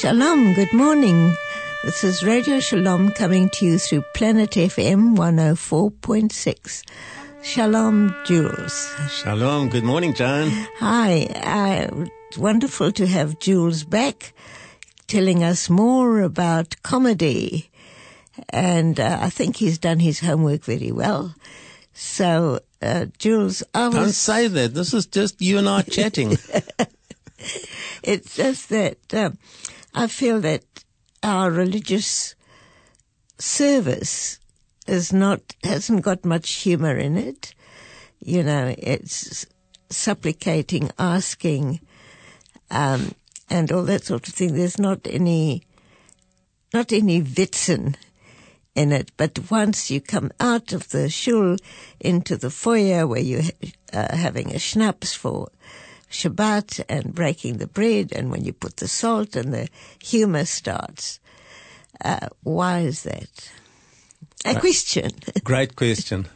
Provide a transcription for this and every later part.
Shalom, good morning. This is Radio Shalom coming to you through Planet FM 104.6. Shalom, Jules. Shalom, good morning, John. Hi, wonderful to have Jules back telling us more about comedy. And I think he's done his homework very well. So, Jules, Don't say that. This is just you and I chatting. It's just that I feel that our religious service hasn't got much humor in it. You know, it's supplicating, asking, and all that sort of thing. There's not any witzen in it. But once you come out of the shul into the foyer where you're having a schnapps for Shabbat and breaking the bread, and when you put the salt and the humor starts. Why is that? Question. Great question.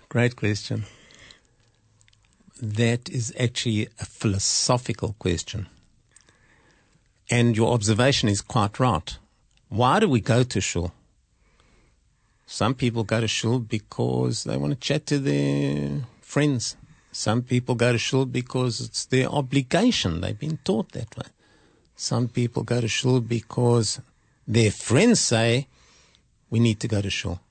That is actually a philosophical question. And your observation is quite right. Why do we go to shul? Some people go to shul because they want to chat to their friends. Some people go to shul because it's their obligation. They've been taught that way. Some people go to shul because their friends say, we need to go to shul.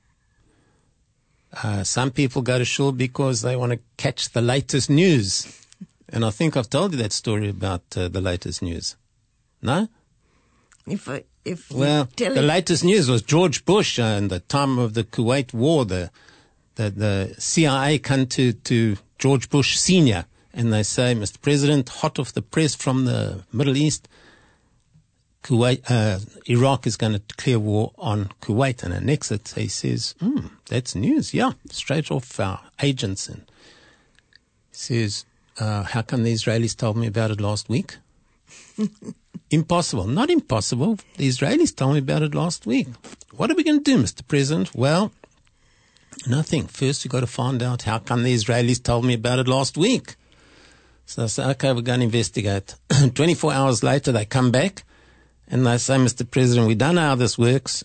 Some people go to shul because they want to catch the latest news. And I think I've told you that story about the latest news. No? The latest news was George Bush in the time of the Kuwait War. The CIA come to George Bush Sr. and they say, Mr. President, hot off the press from the Middle East, Iraq is going to declare war on Kuwait and annex it. He says, that's news. Yeah, straight off our agents. And he says, how come the Israelis told me about it last week? Impossible. Not impossible. The Israelis told me about it last week. What are we going to do, Mr. President? Well, nothing. First, you've got to find out how come the Israelis told me about it last week. So I say, okay, we're going to investigate. 24 hours later, they come back and they say, Mr. President, we don't know how this works,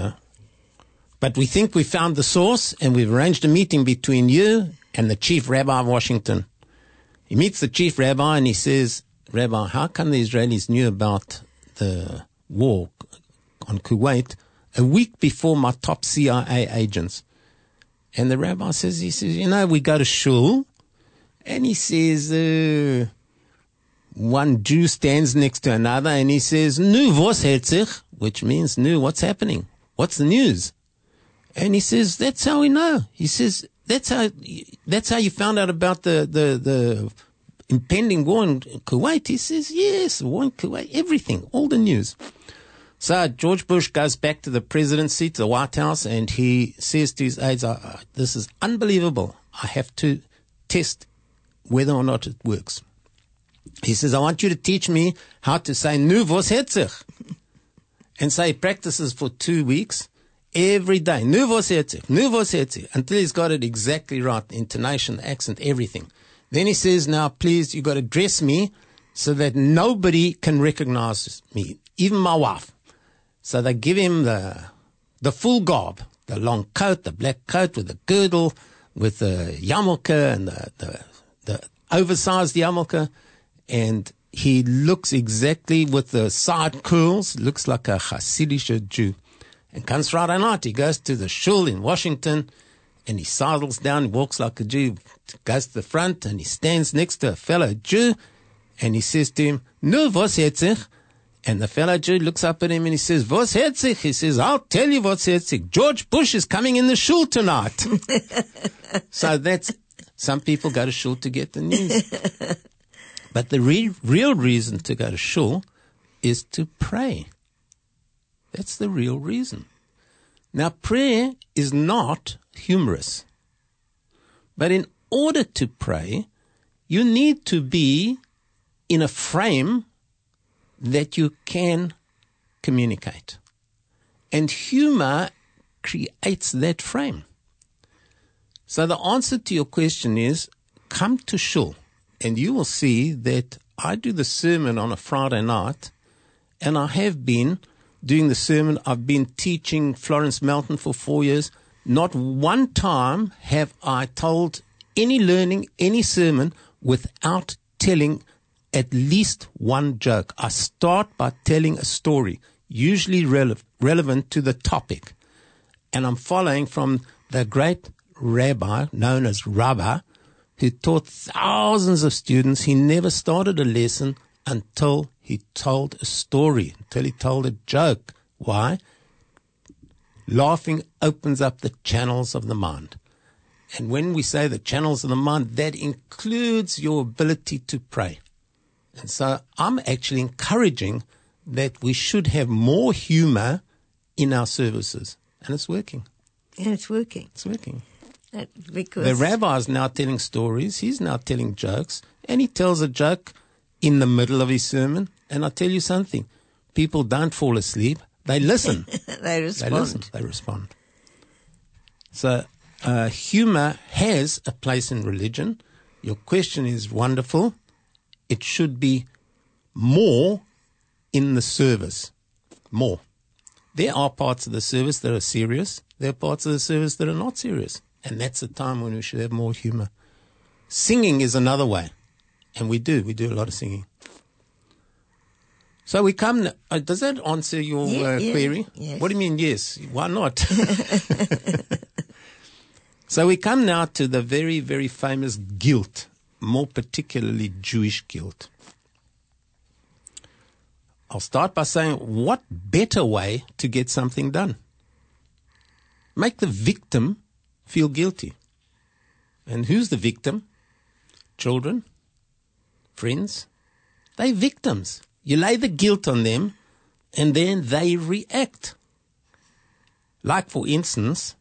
but we think we found the source and we've arranged a meeting between you and the chief rabbi of Washington. He meets the chief rabbi and he says, Rabbi, how come the Israelis knew about the war on Kuwait a week before my top CIA agents? And the rabbi says, we go to shul, and he says, one Jew stands next to another, and he says, Nu, was hat sich? Which means, Nu, what's happening? What's the news? And he says, that's how we know. He says, that's how you found out about the impending war in Kuwait. He says, yes, war in Kuwait, everything, all the news. So George Bush goes back to the presidency, to the White House, and he says to his aides, this is unbelievable. I have to test whether or not it works. He says, I want you to teach me how to say, Nu, was hat sich? And so he practices for 2 weeks, every day, Nu, was hat sich? Nu, was hat sich? Until he's got it exactly right, intonation, accent, everything. Then he says, now please, you've got to dress me so that nobody can recognize me, even my wife. So they give him the full garb, the long coat, the black coat with the girdle, with the yarmulke and the oversized yarmulke. And he looks exactly with the side curls, looks like a Hasidic Jew. And comes Friday night, he goes to the shul in Washington, and he sidles down, he walks like a Jew, goes to the front, and he stands next to a fellow Jew, and he says to him, Nu, was hat sich? And the fellow Jew looks up at him and he says, Was hat sich? He says, I'll tell you what's hat sich. George Bush is coming in the shul tonight. So some people go to shul to get the news. But the real reason to go to shul is to pray. That's the real reason. Now, prayer is not humorous. But in order to pray, you need to be in a frame that you can communicate. And humor creates that frame. So the answer to your question is, come to shul, and you will see that I do the sermon on a Friday night, and I have been doing the sermon. I've been teaching Florence Melton for 4 years. Not one time have I told any learning, any sermon without telling at least one joke. I start by telling a story, usually relevant to the topic. And I'm following from the great rabbi known as Rabbi, who taught thousands of students. He never started a lesson until he told a story, until he told a joke. Why? Laughing opens up the channels of the mind. And when we say the channels of the mind, that includes your ability to pray. And so I'm actually encouraging that we should have more humor in our services. And it's working. And it's working. It's working. Because the rabbi is now telling stories. He's now telling jokes. And he tells a joke in the middle of his sermon. And I'll tell you something. People don't fall asleep. They listen. They respond. They listen. They respond. So humor has a place in religion. Your question is wonderful. It should be more in the service. More. There are parts of the service that are serious. There are parts of the service that are not serious. And that's the time when we should have more humor. Singing is another way. And we do. We do a lot of singing. So we come... does that answer your query? Yes. What do you mean, yes? Why not? So we come now to the very, very famous guilt, more particularly Jewish guilt. I'll start by saying, what better way to get something done? Make the victim feel guilty. And who's the victim? Children? Friends? They're victims. You lay the guilt on them, and then they react. Like, for instance,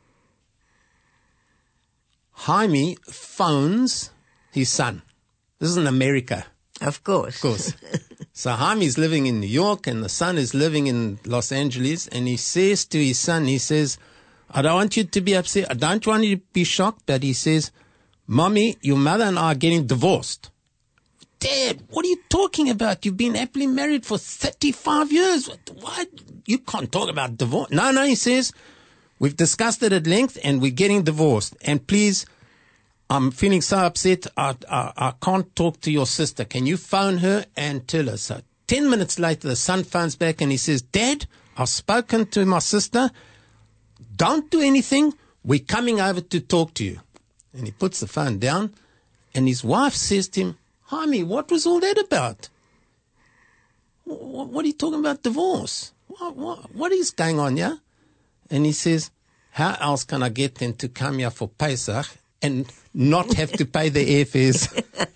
Jaime phones his son. This is in America. Of course. Of course. So Jaime's living in New York, and the son is living in Los Angeles, and he says to his son, he says, I don't want you to be upset. I don't want you to be shocked, but he says, Mommy, your mother and I are getting divorced. Dad, what are you talking about? You've been happily married for 35 years. What? You can't talk about divorce. No, he says, we've discussed it at length and we're getting divorced. And please, I'm feeling so upset. I can't talk to your sister. Can you phone her and tell her? So 10 minutes later, the son phones back and he says, Dad, I've spoken to my sister. Don't do anything. We're coming over to talk to you. And he puts the phone down and his wife says to him, Jaime, what was all that about? What are you talking about divorce? What is going on here? And he says, how else can I get them to come here for Pesach and not have to pay the airfares?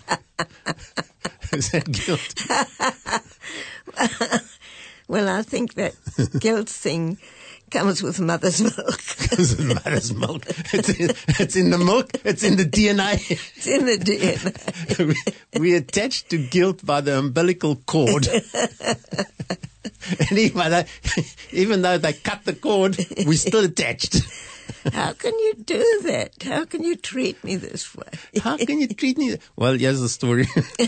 Is that guilt? Well, I think that guilt thing comes with mother's milk. Comes with mother's milk. It's in the milk. It's in the DNA. It's in the DNA. We're attached to guilt by the umbilical cord. And even though they cut the cord, we're still attached. How can you do that? How can you treat me this way? How can you treat me? Well, here's the story.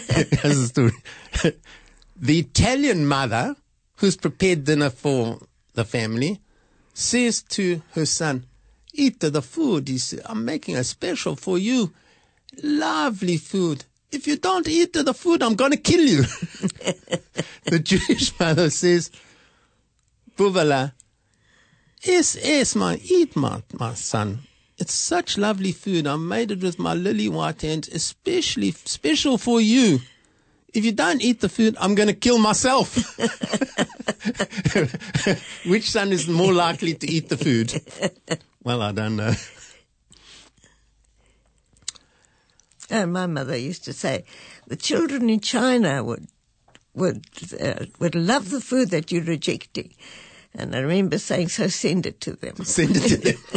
The Italian mother, who's prepared dinner for the family, says to her son, eat the food. He says, I'm making a special for you. Lovely food. If you don't eat the food, I'm going to kill you. The Jewish mother says, Buvala, yes, eat my son. It's such lovely food. I made it with my lily white hands, especially special for you. If you don't eat the food, I'm going to kill myself. Which son is more likely to eat the food? Well, I don't know. And my mother used to say, the children in China would love the food that you're rejecting. And I remember saying, so send it to them. Send it to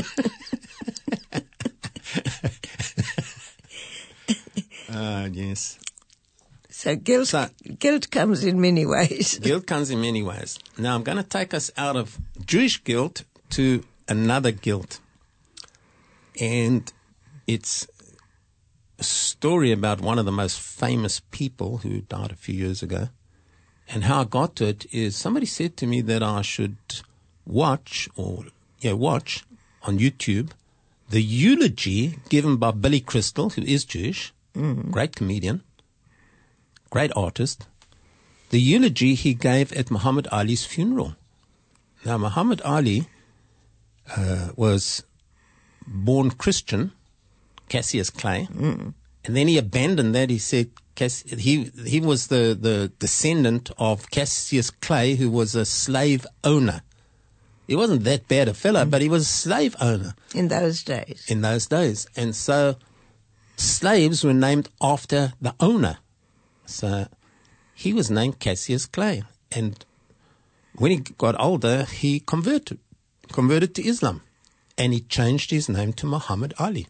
them. Yes. So guilt comes in many ways. Guilt comes in many ways. Now I'm going to take us out of Jewish guilt to another guilt. And it's a story about one of the most famous people who died a few years ago. And how I got to it is somebody said to me that I should watch on YouTube the eulogy given by Billy Crystal, who is Jewish, great comedian, great artist, the eulogy he gave at Muhammad Ali's funeral. Now, Muhammad Ali was born Christian, Cassius Clay, and then he abandoned that. He said he was the descendant of Cassius Clay, who was a slave owner. He wasn't that bad a fellow, but he was a slave owner. In those days. In those days. And so slaves were named after the owner. So he was named Cassius Clay. And when he got older, he converted to Islam. And he changed his name to Muhammad Ali.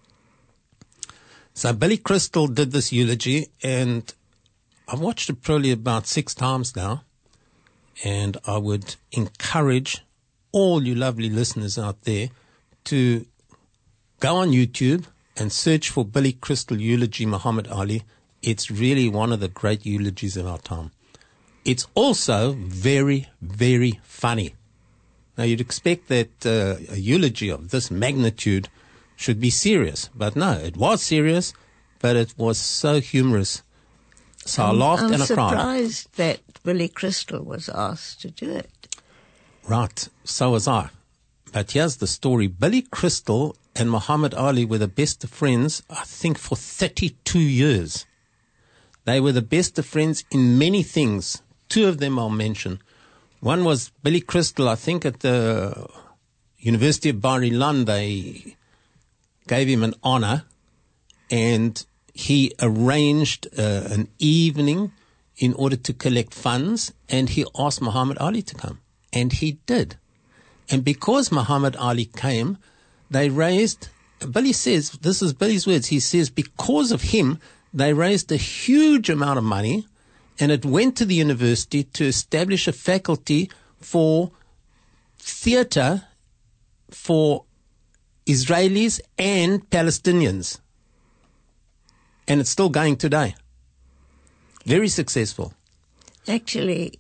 So Billy Crystal did this eulogy, and I've watched it probably about 6 times now. And I would encourage all you lovely listeners out there to go on YouTube and search for Billy Crystal eulogy Muhammad Ali. It's really one of the great eulogies of our time. It's also very, very funny. Now, you'd expect that a eulogy of this magnitude should be serious. But no, it was serious, but it was so humorous. So I laughed and I cried. I'm surprised that Billy Crystal was asked to do it. Right, so was I. But here's the story. Billy Crystal and Muhammad Ali were the best of friends, I think, for 32 years. They were the best of friends in many things. 2 of them I'll mention. One was Billy Crystal, I think at the University of Bar-Ilan, they gave him an honor, and he arranged an evening in order to collect funds, and he asked Muhammad Ali to come. And he did. And because Muhammad Ali came, they raised, Billy says, this is Billy's words, he says, because of him, they raised a huge amount of money, and it went to the university to establish a faculty for theater for Israelis and Palestinians. And it's still going today. Very successful. Actually,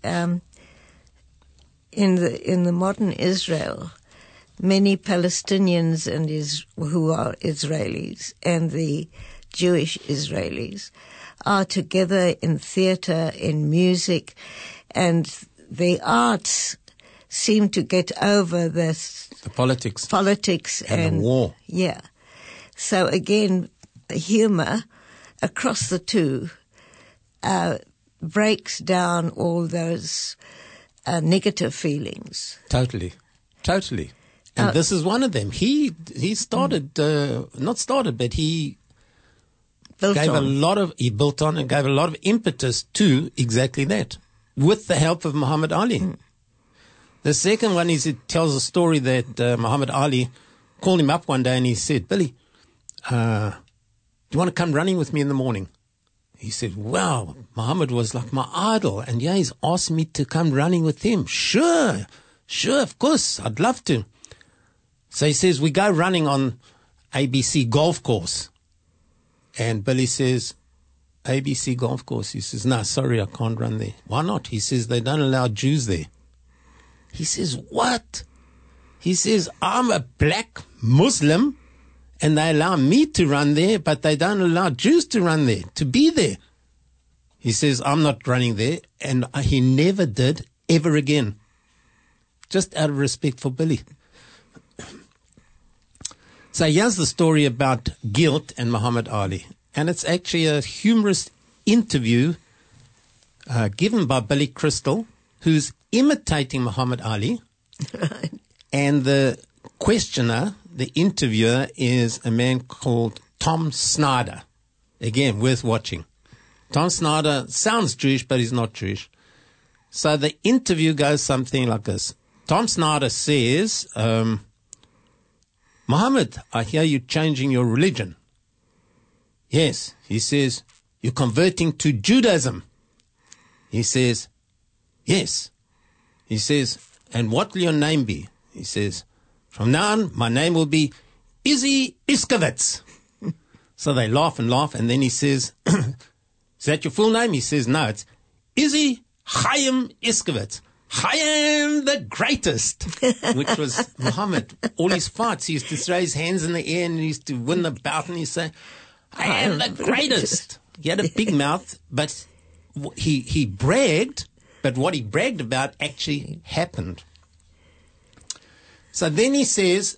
in the modern Israel, many Palestinians and who are Israelis and the Jewish Israelis are together in theater, in music, and the arts seem to get over the politics and the war. Yeah. So again, humor across the two breaks down all those negative feelings. Totally. And this is one of them. He started, not started, but he built on and gave a lot of impetus to exactly that, with the help of Muhammad Ali. The second one is, it tells a story that Muhammad Ali called him up one day and he said, Billy, do you want to come running with me in the morning? He said, wow, Muhammad was like my idol, and yeah, he's asked me to come running with him. Sure, of course, I'd love to. So he says, we go running on ABC golf course. And Billy says, ABC golf course. He says, no, sorry, I can't run there. Why not? He says, they don't allow Jews there. He says, what? He says, I'm a black Muslim, and they allow me to run there, but they don't allow Jews to run there, to be there. He says, I'm not running there, and he never did ever again. Just out of respect for Billy. So here's the story about guilt and Muhammad Ali. And it's actually a humorous interview given by Billy Crystal, who's imitating Muhammad Ali. Right. And the questioner, the interviewer, is a man called Tom Snyder. Again, worth watching. Tom Snyder sounds Jewish, but he's not Jewish. So the interview goes something like this. Tom Snyder says, Muhammad, I hear you changing your religion. Yes. He says, you're converting to Judaism. He says, yes. He says, and what will your name be? He says, from now on, my name will be Izzy Iskowitz. So they laugh, and then he says, is that your full name? He says, no, it's Izzy Chaim Iskowitz. I am the greatest, which was Muhammad. All his fights, he used to throw his hands in the air and he used to win the bout and he'd say, I am the greatest. He had a big mouth, but he bragged, but what he bragged about actually happened. So then he says,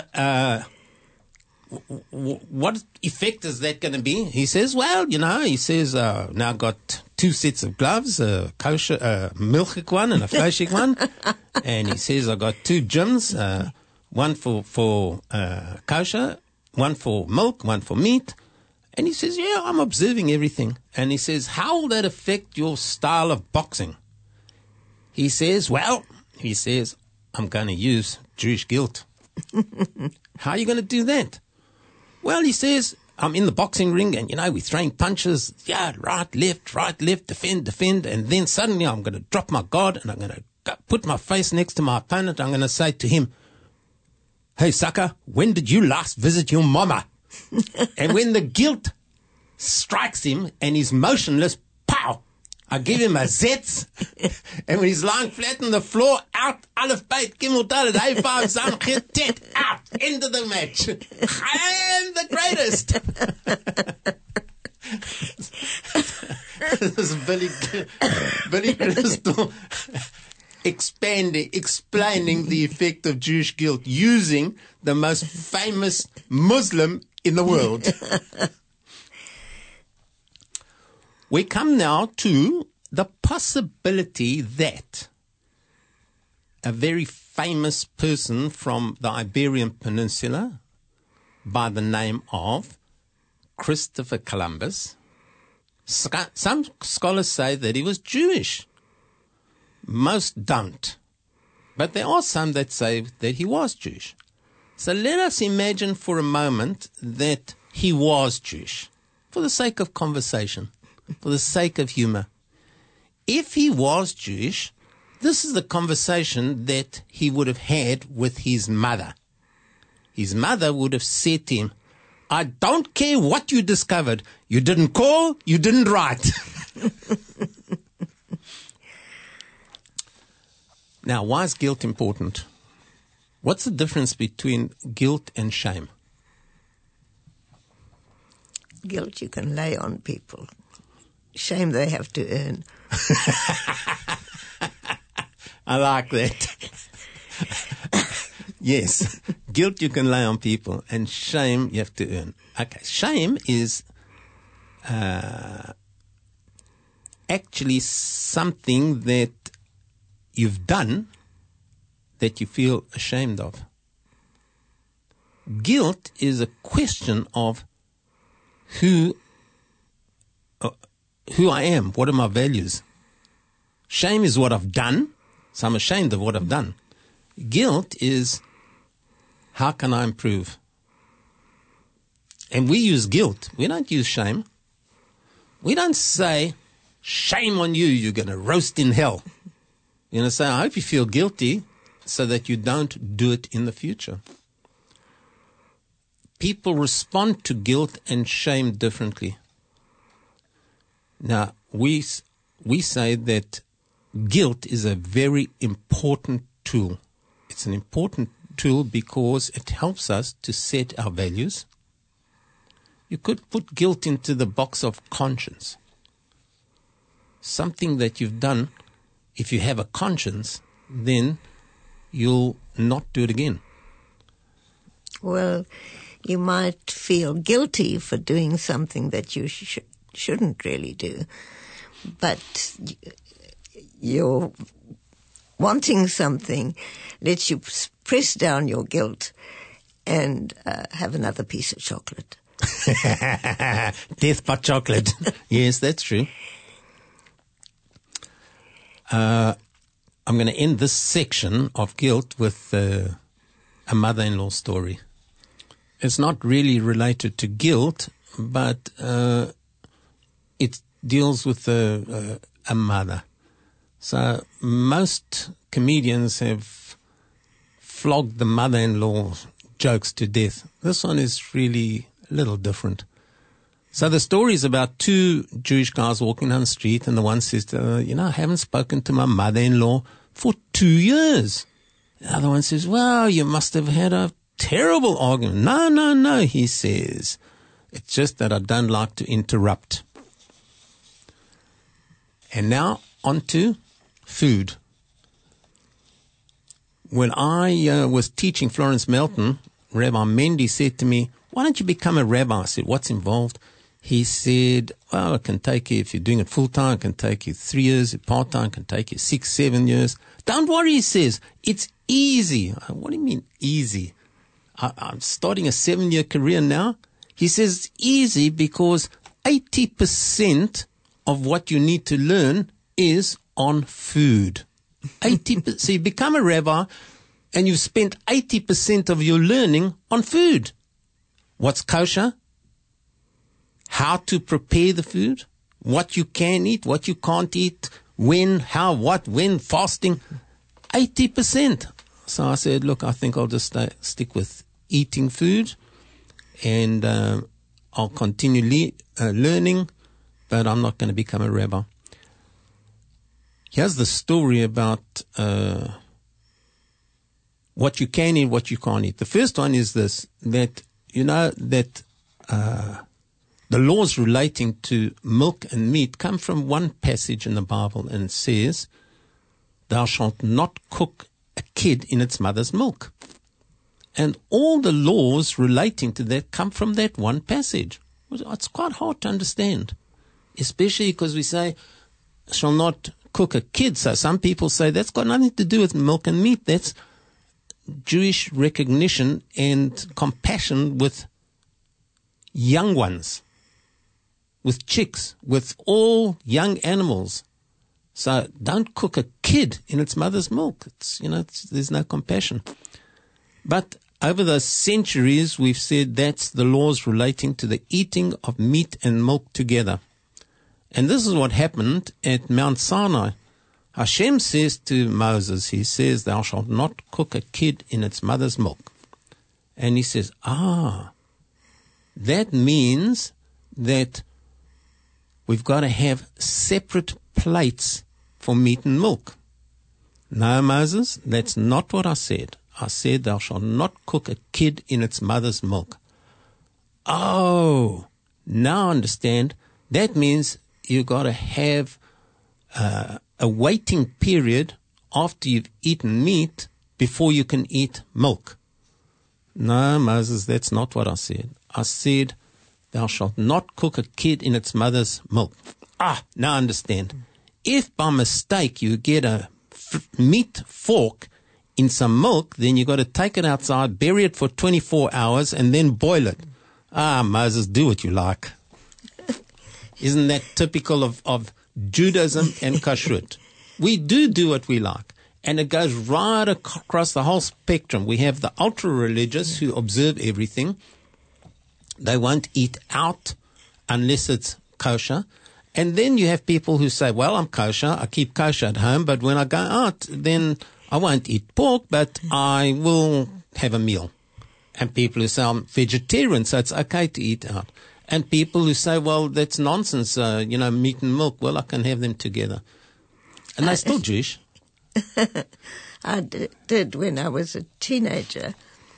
what effect is that going to be? He says, well, now I've got 2 sets of gloves, a kosher, milchik one and a fleshik one. And he says, I've got 2 gyms, one for kosher, one for milk, one for meat. And he says, yeah, I'm observing everything. And he says, how will that affect your style of boxing? He says, I'm going to use Jewish guilt. How are you going to do that? Well, he says, I'm in the boxing ring and, we're throwing punches. Yeah, right, left, defend. And then suddenly I'm going to drop my guard and I'm going to put my face next to my opponent. I'm going to say to him, hey, sucker, when did you last visit your mama? And when the guilt strikes him and he's motionless, pow! I give him a zetz, and when he's lying flat on the floor, out, Aleph, Beit, Gimel, Dalet, Hey, Vav, Zam, Chet, Tet, out, end of the match. I am the greatest. This is Billy Crystal explaining the effect of Jewish guilt using the most famous Muslim in the world. We come now to the possibility that a very famous person from the Iberian Peninsula by the name of Christopher Columbus, some scholars say that he was Jewish. Most don't. But there are some that say that he was Jewish. So let us imagine for a moment that he was Jewish, for the sake of conversation, for the sake of humor. If he was Jewish, this is the conversation that he would have had with his mother. His mother would have said to him, I don't care what you discovered. You didn't call, you didn't write. Now, why is guilt important? What's the difference between guilt and shame? Guilt you can lay on people. Shame they have to earn. I like that. Yes, guilt you can lay on people, and shame you have to earn. Okay, shame is actually something that you've done that you feel ashamed of. Guilt is a question of who I am, what are my values. Shame is what I've done, so I'm ashamed of what I've done. Guilt is, how can I improve? And we use guilt. We don't use shame. We don't say, shame on you, you're going to roast in hell. Say, I hope you feel guilty so that you don't do it in the future. People respond to guilt and shame differently. Now, we say that guilt is a very important tool. It's an important tool because it helps us to set our values. You could put guilt into the box of conscience. Something that you've done, if you have a conscience, then you'll not do it again. Well, you might feel guilty for doing something that you shouldn't really do, but you're wanting something lets you press down your guilt and have another piece of chocolate. Death by chocolate. Yes, that's true. I'm going to end this section of guilt with a mother-in-law story. It's not really related to guilt, but it deals with a mother. So most comedians have flogged the mother-in-law jokes to death. This one is really a little different. So the story is about two Jewish guys walking down the street, and the one says, I haven't spoken to my mother-in-law for 2 years. The other one says, well, you must have had a terrible argument. No, he says. It's just that I don't like to interrupt. And now on to food. When I was teaching Florence Melton, Rabbi Mendy said to me, why don't you become a rabbi? I said, what's involved? He said, well, it can take you, if you're doing it full-time, it can take you 3 years. Part-time, it can take you 6, 7 years. Don't worry, he says. It's easy. What do you mean easy? I'm starting a 7-year career now. He says it's easy because 80% of what you need to learn is on food. 80%. So you become a rabbi and you've spent 80% of your learning on food. What's kosher? How to prepare the food? What you can eat, what you can't eat, when, how, what, when, fasting. 80%. So I said, look, I think I'll just stick with eating food, and I'll continue learning, but I'm not going to become a rabbi. Here's the story about what you can eat, what you can't eat. The first one is this, that the laws relating to milk and meat come from one passage in the Bible, and it says, thou shalt not cook a kid in its mother's milk. And all the laws relating to that come from that one passage. It's quite hard to understand, especially because we say, shall not cook a kid. So some people say that's got nothing to do with milk and meat. That's Jewish recognition and compassion with young ones, with chicks, with all young animals. So don't cook a kid in its mother's milk. There's no compassion. But over the centuries, we've said that's the laws relating to the eating of meat and milk together. And this is what happened at Mount Sinai. Hashem says to Moses, he says, thou shalt not cook a kid in its mother's milk. And he says, that means that we've got to have separate plates for meat and milk. No, Moses, that's not what I said. I said, thou shalt not cook a kid in its mother's milk. Oh, now I understand. That means you've got to have a waiting period after you've eaten meat before you can eat milk. No, Moses, that's not what I said. I said, thou shalt not cook a kid in its mother's milk. Now I understand. If by mistake you get a meat fork in some milk, then you got to take it outside, bury it for 24 hours, and then boil it. Moses, do what you like. Isn't that typical of Judaism and kashrut? We do what we like. And it goes right across the whole spectrum. We have the ultra-religious who observe everything. They won't eat out unless it's kosher. And then you have people who say, well, I'm kosher, I keep kosher at home, but when I go out, then I won't eat pork, but I will have a meal. And people who say, I'm vegetarian, so it's okay to eat out. And people who say, well, that's nonsense, meat and milk, well, I can have them together. And they're still Jewish. I did, when I was a teenager,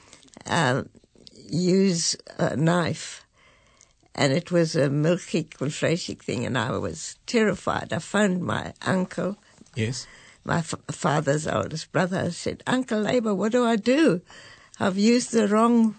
use a knife. And it was a milchik kulfreshik thing, and I was terrified. I phoned my uncle. Yes. My father's oldest brother. I said, Uncle Labour, what do I do? I've used the wrong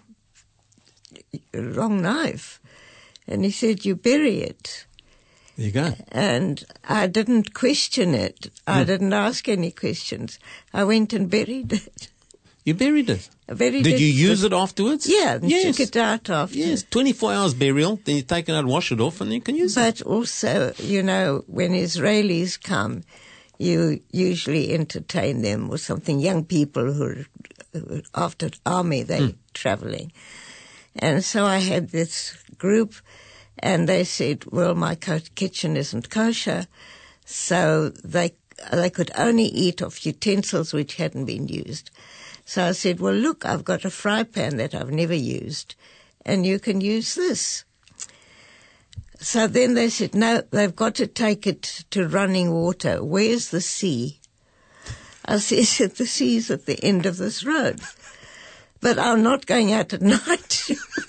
knife. And he said, you bury it. There you go. And I didn't question it. I didn't ask any questions. I went and buried it. You buried it? Did you use it afterwards? Yeah, yes. Took it out after. Yes, 24 hours burial, then you take it out, wash it off, and you can use it. But also, when Israelis come, you usually entertain them with something. Young people who are after army, they're traveling. And so I had this group, and they said, well, my kitchen isn't kosher, so they could only eat of utensils which hadn't been used. So I said, well, look, I've got a fry pan that I've never used, and you can use this. So then they said, no, they've got to take it to running water. Where's the sea? I said, the sea's at the end of this road. But I'm not going out at night.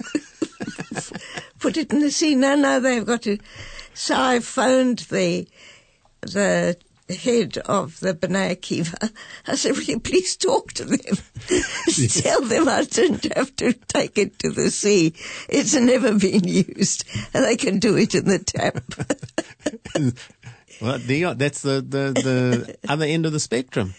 Put it in the sea. No, they've got to. So I phoned the head of the B'nai Akiva. I said, will you please talk to them? Tell them I didn't have to take it to the sea. It's never been used. And they can do it in the tap. Well, there you are. That's the other end of the spectrum.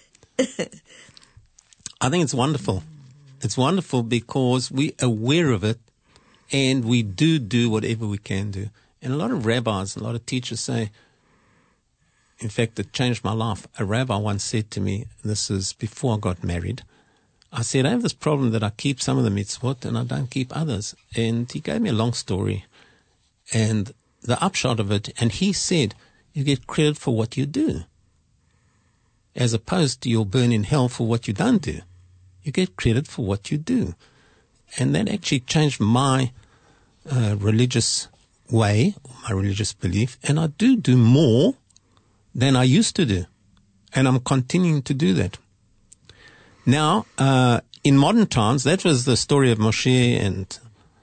I think it's wonderful. It's wonderful because we're aware of it and we do whatever we can do. And a lot of rabbis, a lot of teachers say, in fact, it changed my life. A rabbi once said to me, this is before I got married, I said, I have this problem that I keep some of the mitzvot and I don't keep others. And he gave me a long story and the upshot of it, and he said, you get credit for what you do, as opposed to you'll burn in hell for what you don't do. You get credit for what you do. And that actually changed my religious way, my religious belief, and I do more than I used to do. And I'm continuing to do that. Now, in modern times, that was the story of Moshe and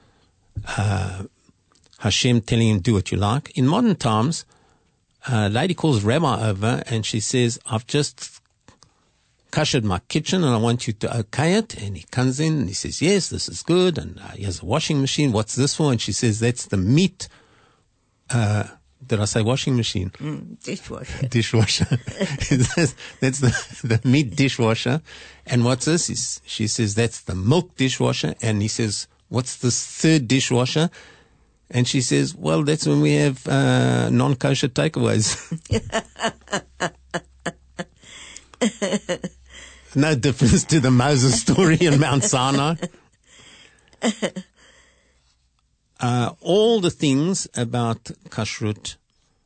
Hashem telling him, do what you like. In modern times, a lady calls Rabbi over and she says, I've just kashered my kitchen and I want you to okay it. And he comes in and he says, yes, this is good. And he has a washing machine. What's this for? And she says, that's the meat. Did I say washing machine? Dishwasher. Dishwasher. That's the meat dishwasher. And what's this? She says, that's the milk dishwasher. And he says, what's this third dishwasher? And she says, well, that's when we have non-kosher takeaways. No difference to the Moses story in Mount Sinai. All the things about kashrut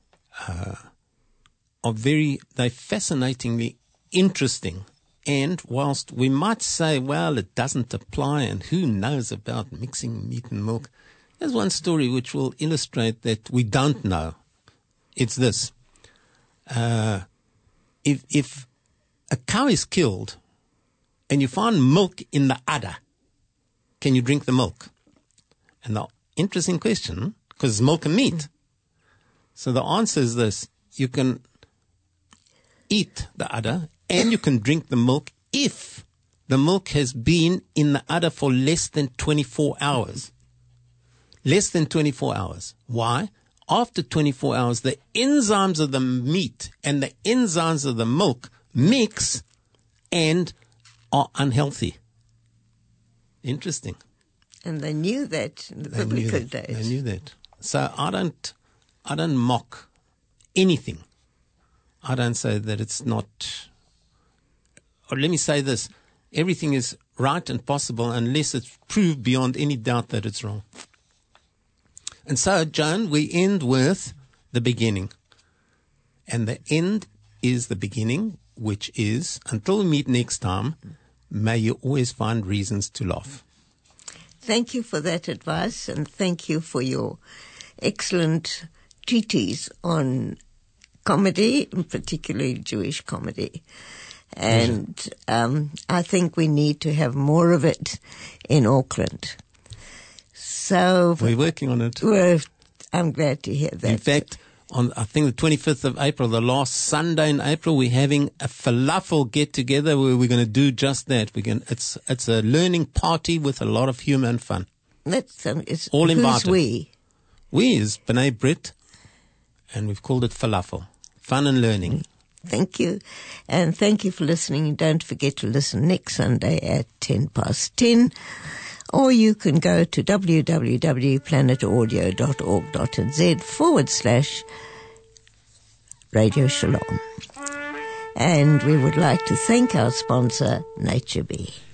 are they're fascinatingly interesting. And whilst we might say, well, it doesn't apply and who knows about mixing meat and milk, there's one story which will illustrate that we don't know. It's this. If a cow is killed and you find milk in the udder, can you drink the milk? And the interesting question, because it's milk and meat. So the answer is this. You can eat the udder and you can drink the milk if the milk has been in the udder for less than 24 hours. Less than 24 hours. Why? After 24 hours, the enzymes of the meat and the enzymes of the milk mix and are unhealthy. Interesting. And they knew that in the biblical days. They knew that. So I don't mock anything. I don't say that it's not, or let me say this, everything is right and possible unless it's proved beyond any doubt that it's wrong. And so, Joan, we end with the beginning. And the end is the beginning, which is, until we meet next time, may you always find reasons to laugh. Thank you for that advice, and thank you for your excellent treatise on comedy, and particularly Jewish comedy. And I think we need to have more of it in Auckland. So we're working on it. Well, I'm glad to hear that. In fact, on I think the 25th of April, the last Sunday in April, we're having a falafel get-together where we're going to do just that. It's a learning party with a lot of humor and fun. It's all invited. Who's we? We is B'nai Brit, and we've called it falafel. Fun and learning. Thank you. And thank you for listening. Don't forget to listen next Sunday at 10:10. Or you can go to www.planetaudio.org.nz/Radio Shalom. And we would like to thank our sponsor, NatureBee.